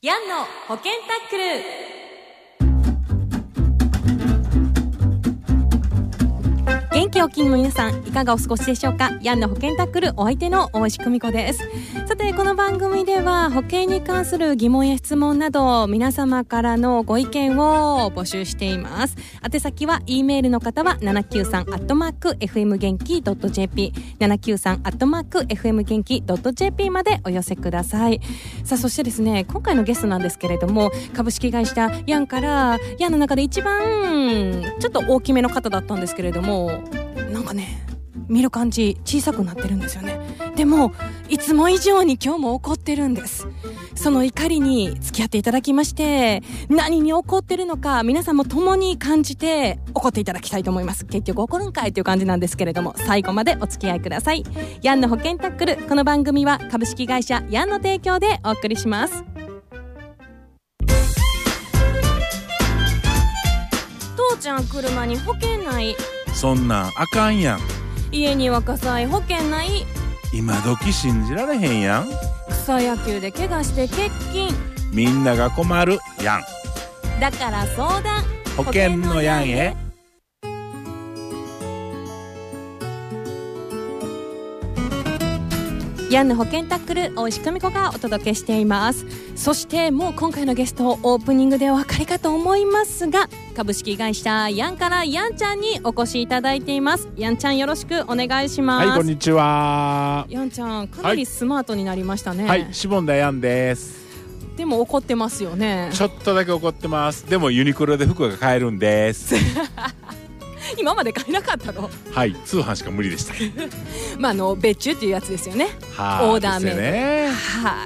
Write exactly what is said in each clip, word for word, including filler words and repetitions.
ヤンの保険タックル。元気お金の皆さん、いかがお過ごしでしょうか。ヤンの保険タックル、お相手の大石久美子です。さて、この番組では保険に関する疑問や質問など皆様からのご意見を募集しています。宛先は E メールの方は ななきゅうさん アットマーク エフエム 元気 ドット ジェーピー ななきゅうさん アットマーク エフエム 元気 ドット ジェーピー までお寄せください。さあ、そしてですね、今回のゲストなんですけれども、株式会社ヤンからヤンの中で一番ちょっと大きめの方だったんですけれども、なんかね、見る感じ小さくなってるんですよね。でもいつも以上に今日も怒ってるんです。その怒りに付き合っていただきまして、何に怒ってるのか皆さんも共に感じて怒っていただきたいと思います。結局怒るんかいという感じなんですけれども、最後までお付き合いください。ヤンの保険タックル、この番組は株式会社ヤンの提供でお送りします。父ちゃん、車に保険ない。 そんなんあかんやん。 家には火災保険ない。 今時信じられへんやん。 草野球で怪我して欠勤。 みんなが困るやん。 だから相談、 保険のやんへ。 ヤンの保険タックル、大石久美子がお届けしています。そしてもう今回のゲスト、オープニングでお分かりかと思いますが、株式会社ヤンからヤンちゃんにお越しいただいています。ヤンちゃん、よろしくお願いします。 はい、こんにちは。 ヤンちゃん、かなりスマートになりましたね。 はい、しぼんだヤンです。 でも怒ってますよね。 ちょっとだけ怒ってます。でもユニクロで服が買えるんです今まで買えなかったの？ はい、通販しか無理でしたまあ、あの別注っていうやつですよね。 はオーダーメイド、 ね、 はい。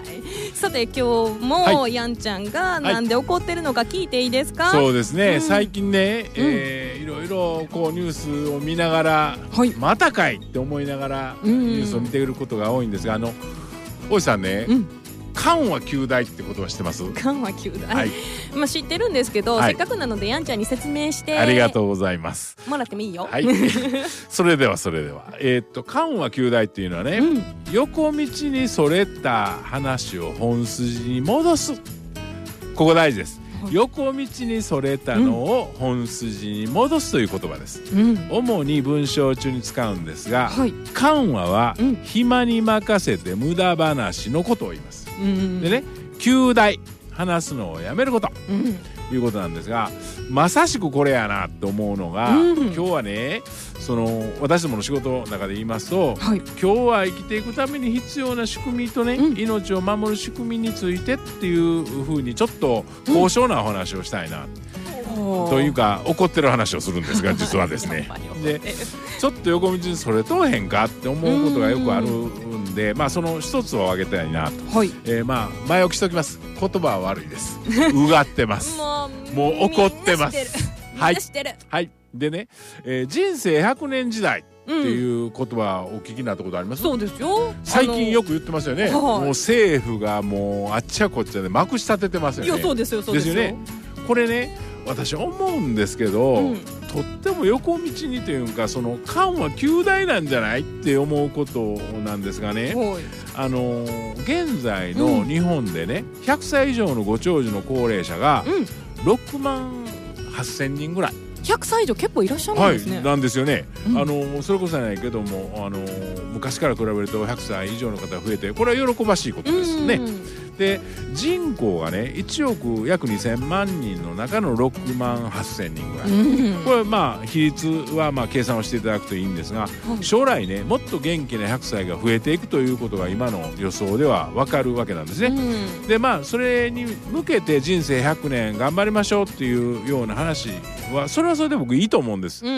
さて、今日も、はい、ヤンちゃんがなんで怒ってるのか聞いていいですか？ そうですね、 うん、最近ね、えーうん、いろいろこうニュースを見ながら、はい、またかいって思いながらニュースを見ていることが多いんですが、あの大石さんね、うん、緩和球大ってことは知ってます？緩和球大、はい、まあ、知ってるんですけど、はい、せっかくなのでヤンちゃんに説明してありがとうございますもらってもいいよ。 はいそれではそれではえー、っと緩和球大っていうのはね、うん、横道にそれた話を本筋に戻す。ここ大事です。横道にそれたのを本筋に戻すという言葉です、うん、主に文章中に使うんですが、はい、緩和は暇に任せて無駄話のことを言います、うん、でね、球大、話すのをやめること、うん、いうことなんですが、まさしくこれやなと思うのが、うん、今日はね、その私どもの仕事の中で言いますと、はい、今日は生きていくために必要な仕組みとね、うん、命を守る仕組みについてっていうふうにちょっと高尚なお話をしたいな、うん、というか怒ってる話をするんですが、実はですねでちょっと横道にそれとへんかって思うことがよくあるんで、まあその一つを挙げたいなと、はい、えー、まあ前置きしておきます。言葉は悪いです。うがってますもう、もう怒ってます。はい、はい。でね、えー、人生ひゃくねん時代っていう言葉をお聞きになったことあります？ そうですよ。 最近よく言ってますよね。もう政府がもうあっちゃこっちゃでまくし立ててますよね。いや、そうですよ、そうですよ。ですよね。これね、私思うんですけど、うん、とっても横道にというか、その緩和球大なんじゃないって思うことなんですがね、はい、あの現在の日本でね、ひゃくさい以上のご長寿の高齢者がろくまんはっせんにんぐらい。 ひゃくさい以上結構いらっしゃるんですね。 はい、なんですよね、うん、あのそれこそじゃないけども、あの昔から比べるとひゃくさい以上の方が増えて、これは喜ばしいことですね。で、人口がねいちおく約にせんまんにんの中のろくまんはっせんにんぐらい、うん、これはまあ比率はまあ計算をしていただくといいんですが、はい、将来ねもっと元気なひゃくさいが増えていくということが今の予想では分かるわけなんですね、うん、でまあそれに向けて人生ひゃくねん頑張りましょうっていうような話は、それはそれで僕いいと思うんです、うん、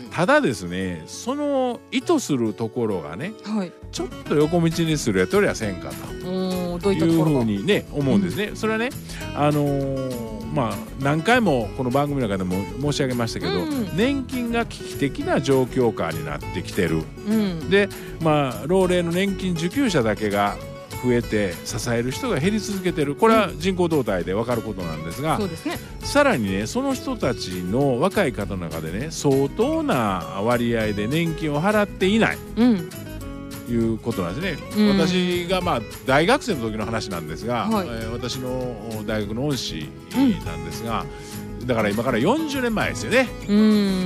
ただですね、その意図するところがね、はい、ちょっと横道にするやとりゃせんかとどういったところがいうふうにね思うんですね、うん、それはね、あのー、まあ何回もこの番組の中でも申し上げましたけど、うん、年金が危機的な状況下になってきてる、うん、でまあ老齢の年金受給者だけが増えて支える人が減り続けてる。これは人口動態で分かることなんですが、そうですね、さらにね、その人たちの若い方の中でね、相当な割合で年金を払っていない、うん、 いうことなんですね、 うん、 私がまあ大学生の時の話なんですが、 はい、 えー、私の大学の恩師なんですが、うん、だから今からよんじゅうねんまえですよね、うん、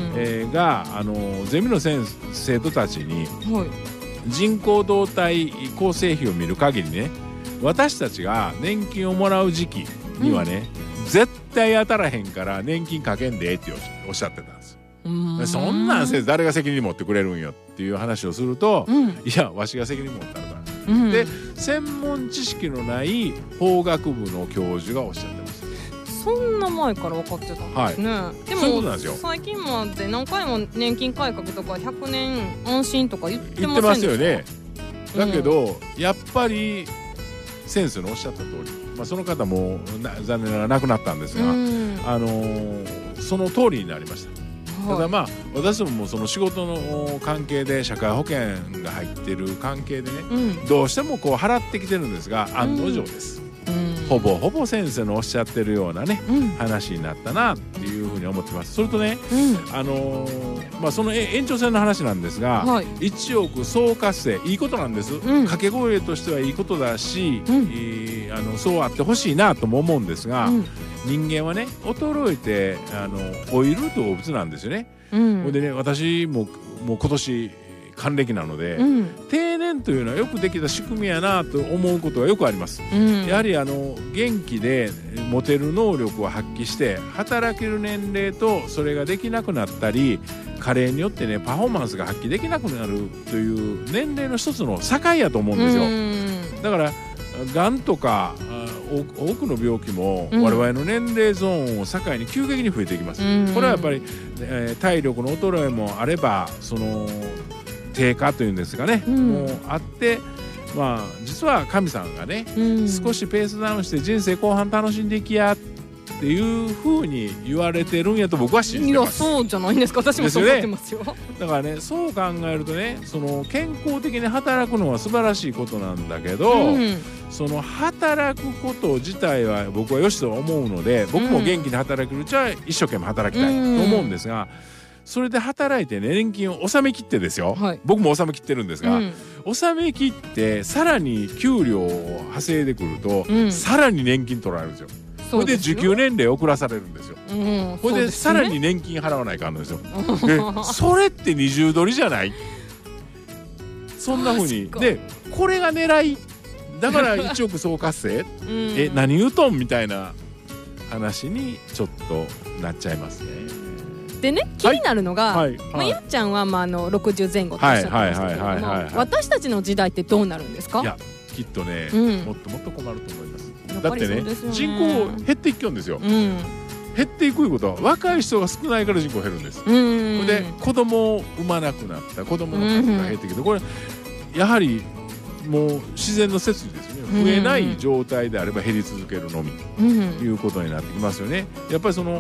えー、があのゼミの先生徒たちに、はい、人口動態構成比を見る限りね、私たちが年金をもらう時期にはね、うん、絶対当たらへんから年金かけんでっておっしゃってたんです。んそんなんせ誰が責任持ってくれるんよっていう話をすると、うん、いやわしが責任持ったのから、うん、で専門知識のない法学部の教授がおっしゃってます。 そんな前から分かってたんですね、はい、でもそういうことなんですよ。 最近まで何回も年金改革とかひゃくねん安心とか言ってませんでした？ 言ってますよね。だけど、うん、やっぱり先生のおっしゃった通り、まあ、その方も残念ながら亡くなったんですが、うん、あのー、その通りになりました。ただまあ私どももその仕事の関係で社会保険が入っている関係でね、うん、どうしてもこう払ってきてるんですが案の定です、うん、ほぼほぼ先生のおっしゃってるようなね、うん、話になったなっていうふうに思ってます。それとね、うん、あのーまあ、その延長線の話なんですが、はい、いちおく総活性いいことなんです、うん、掛け声としてはいいことだし、うん、えー、あのそうあってほしいなとも思うんですが、うん、人間はね衰えてあの老いる動物なんですよね、うん、でね私ももう今年還暦なので、うん、定年というのはよくできた仕組みやなと思うことがよくあります、うん、やはりあの元気で持てる能力を発揮して働ける年齢とそれができなくなったり加齢によってねパフォーマンスが発揮できなくなるという年齢の一つの境やと思うんですよ、うん、だからがんとか多くの病気も我々の年齢ゾーンを境に急激に増えていきます、うん、これはやっぱり、えー、体力の衰えもあればその低下というんですかね、うん、もうあって、まあ、実は神さんがね、うん、少しペースダウンして人生後半楽しんでいきやっていうふうに言われてるんやと僕は信じてます。 いやそうじゃないんですか。私もそう思ってますよ。 だからねそう考えるとねその健康的に働くのは素晴らしいことなんだけど、うん、その働くこと自体は僕は良しと思うので僕も元気に働けるうちは一生懸命働きたいと思うんですが、うんそれで働いて、ね、年金を納め切ってですよ、はい、僕も納め切ってるんですが、うん、納め切ってさらに給料を派生でくると、うん、さらに年金取られるんですよ。それで受給年齢遅らされるんですよ、うん、それでさらに年金払わないかんのですよ、でそれって二重取りじゃない？そんな風にでこれが狙いだからいちおく総活性、うん、え何言うとんみたいな話にちょっとなっちゃいますね。 でね気になるのが、はいはいまあ、ゆっちゃんは、まあ、あのろくじゅうぜん後とおっしゃってましたけども私たちの時代ってどうなるんですか？ いやきっとね、うん、もっともっと困ると思います。だってね人口減っていくんですよ、うん、減っていくことは若い人が少ないから人口減るんです、うん、で子供を産まなくなった子供の数が減ってきてこれやはりもう自然の摂理ですね増えない状態であれば減り続けるのみということになってきますよね。やっぱりその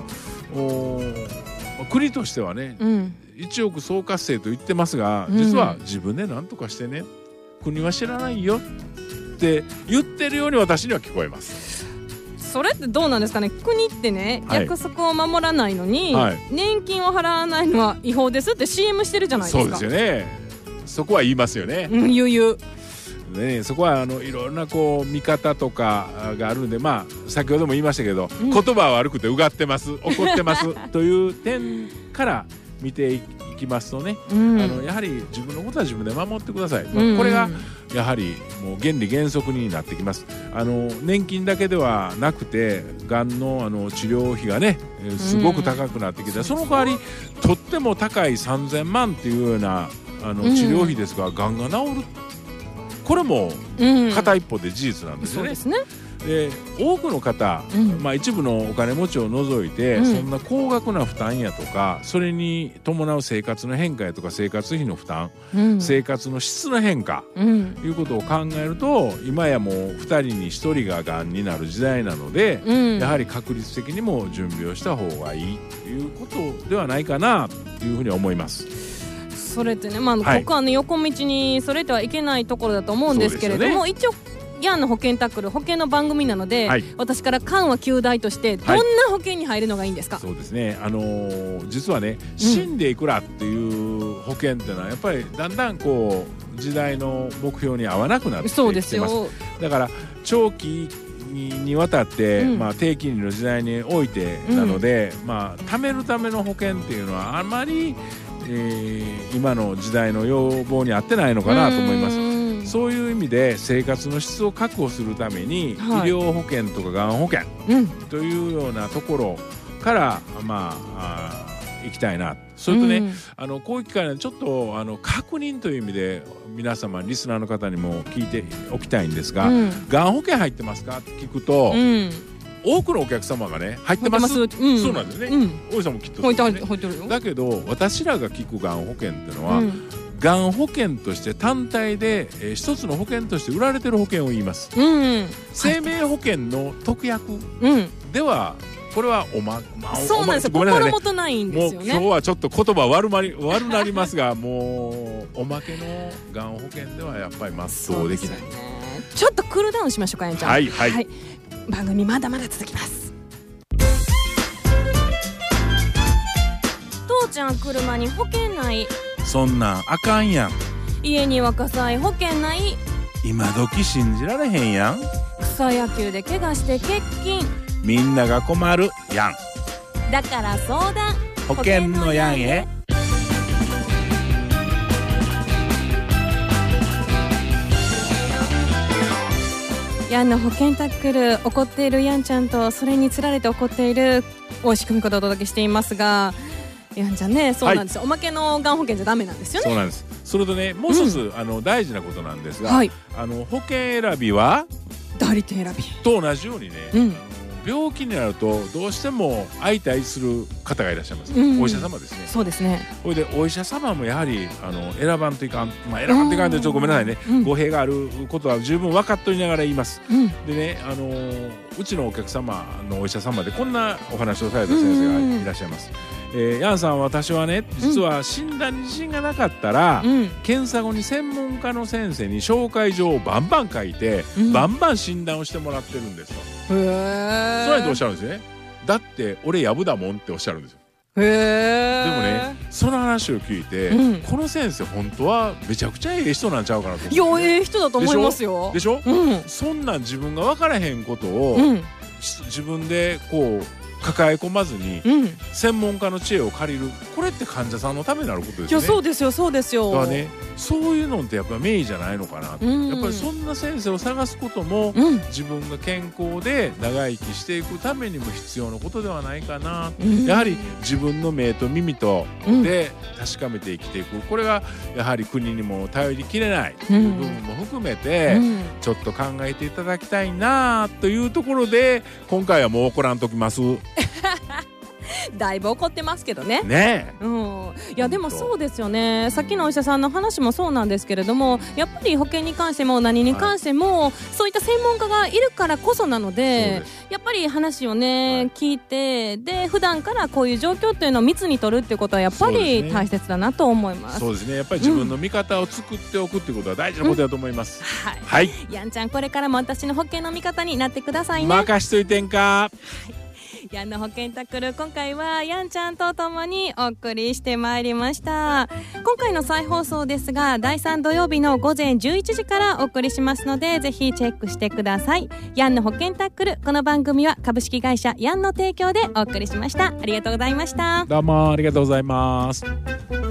国としてはね、うん、いちおく総活性と言ってますが実は自分で何とかしてね国は知らないよって言ってるように私には聞こえます。 それってどうなんですかね。国ってね、はい、約束を守らないのに、はい、年金を払わないのは違法ですって シーエム してるじゃないですか。 そうですよね。そこは言いますよね、 うん、言う言うね、そこはあのいろんなこう見方とかがあるんで、まあ先ほども言いましたけど、うん、言葉は悪くてうがってます怒ってますという点から見ていきますとね、うん、あのやはり自分のことは自分で守ってください、うん、まあ、これがやはりもう原理原則になってきます。あの年金だけではなくてがん の, あの治療費がねすごく高くなってきて、うん、その代わりとっても高いさんぜんまんっていうようなあの治療費ですが、うん、がんが治るこれも片一方で事実なんですよね、うん、そうですね。で多くの方、うん、まあ、一部のお金持ちを除いて、うん、そんな高額な負担やとかそれに伴う生活の変化やとか生活費の負担、うん、生活の質の変化、うん、いうことを考えると今やもうふたりにひとりががんになる時代なので、うん、やはり確率的にも準備をした方がいいということではないかなというふうに思います。 それってね、まあはい、ここはね横道にそれてはいけないところだと思うんですけれども、ね、一応ヤンの保険タックル保険の番組なので、はい、私から緩和及第としてどんな保険に入るのがいいんですか？はい、そうですね、あのー、実はね死んでいくらっていう保険っていうのはやっぱりだんだんこう時代の目標に合わなくなってきてます。 そうですよ。 だから長期にわたって、うんまあ、低金利の時代においてなので、うんまあ、貯めるための保険っていうのはあまり、えー、今の時代の要望に合ってないのかなと思います。そういう意味で生活の質を確保するために、はい、医療保険とかがん保険というようなところから、まあ、あ行きたいな。それとね、うん、あのこういう機会でちょっとあの確認という意味で皆様リスナーの方にも聞いておきたいんですが、うん、がん保険入ってますかって聞くと、うん、多くのお客様がね入ってます、うん、そうなんですよね、うん、大井さんもきっとそうですね。入ってるよ。だけど私らが聞くがん保険っていうのは、うんがん保険として単体で、えー、一つの保険として売られてる保険を言います、うんうん、生命保険の特約では、うん、これはおま、まあ、 そうなんですよ。心もとないんですよね。 もう今日はちょっと言葉悪まり悪なりますがもうおまけのがん保険ではやっぱり全うできない、ね、 ちょっとクールダウンしましょうか。やんちゃん、 はいはいはい、 番組まだまだ続きます。父ちゃん車に保険ない。 そんなんあかんやん。 家には火災保険ない。 今時信じられへんやん。 草野球で怪我して欠勤。 みんなが困るやん。 だから相談保険のやんへ。 やんの保険タックル、怒っているやんちゃんとそれにつられて怒っている大石久美子でお届けしていますが、やんちゃんね、そうなんですよ、はい、おまけのがん保険じゃダメなんですよね。 そうなんです。それとね、もう一つ、うん、あの大事なことなんですが、はい、あの保険選びは代理店選びと同じようにね、うん、病気になるとどうしても相対する方がいらっしゃいます、うんうん、お医者様ですね。 そうですね。 それでお医者様もやはりあの選ばんといかん、まあ、選ばんといかんってちょっとごめんなさいね、うん、語弊があることは十分分かっておりながら言います、うん、でね、あのうちのお客様のお医者様でこんなお話をされた先生がいらっしゃいます。えー、ヤンさん、私はね、実は診断に自信がなかったら、うん、検査後に専門家の先生に紹介状をバンバン書いて、うん、バンバン診断をしてもらってるんですと。へー。そうやっておっしゃるんですね。だって俺やぶだもんっておっしゃるんですよ。へー。でもね、その話を聞いて、うん、この先生本当はめちゃくちゃええ人なんちゃうかなと思って、ね、 いや、ええ人だと思いますよ。 でしょ、でしょ、うん、そんなん自分が分からへんことを、うん、自分でこう抱え込まずに、うん、専門家の知恵を借りる、これって患者さんのためになることですね。 いや、そうですよ、そうですよ。 だからね、そういうのってやっぱ名医じゃないのかな、うん、やっぱりそんな先生を探すことも、うん、自分が健康で長生きしていくためにも必要なことではないかな、うん、やはり自分の目と耳とで確かめて生きていく、これがやはり国にも頼りきれない部分も含めて、うん、ちょっと考えていただきたいなというところで、今回はもう怒らんときますだいぶ怒ってますけどね。 ねえ、 うん、いやでもそうですよね。さっきのお医者さんの話もそうなんですけれども、やっぱり保険に関しても何に関しても、はい、そういった専門家がいるからこそなので、やっぱり話をね、はい、聞いて、で普段からこういう状況っていうのを密に取るっていうことはやっぱり大切だなと思います。 そうですね。やっぱり自分の味方を作っておくっていうことは大事なことだと思います、 うん、はい、 はい、 やんちゃん、これからも私の保険の味方になってくださいね。 任しといてんか。はい、 やんの保険タクル、今回はやんちゃんとともにお送りしてまいりました。今回の再放送ですが、だいさん土曜日の午前じゅういちじからお送りしますので、ぜひチェックしてください。やんの保険タックル、この番組は株式会社やんの提供でお送りしました。ありがとうございました。 どうもありがとうございます。